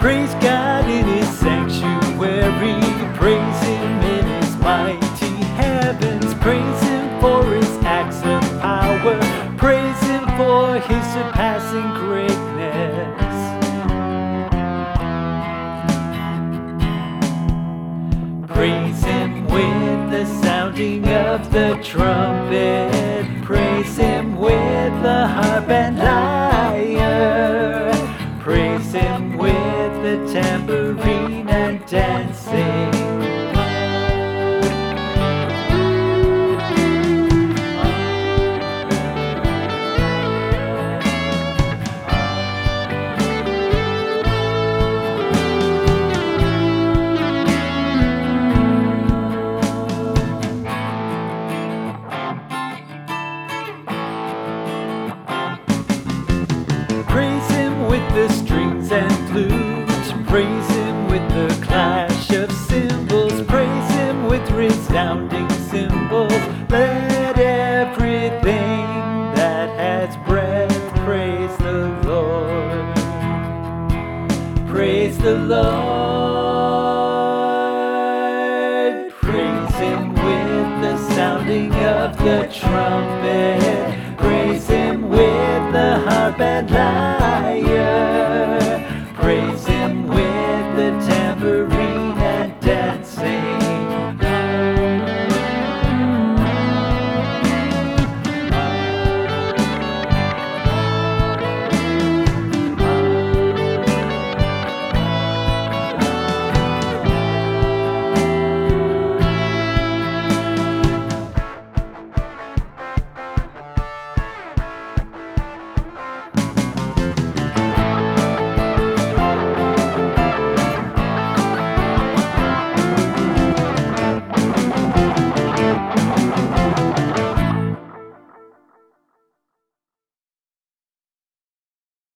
Praise God in His sanctuary, praise Him in His mighty heavens, praise Him for His acts of power, praise Him for His surpassing greatness. Praise Him with the sounding of the trumpet, praise Him with the harp and lyre, praise Him with the tambourine and dancing. Praise Him with the strings and flutes, praise Him with the clash of cymbals, praise Him with resounding cymbals. Let everything that has breath praise the Lord. Praise the Lord. Praise Him with the sounding of the trumpet, praise Him with the harp and lyre,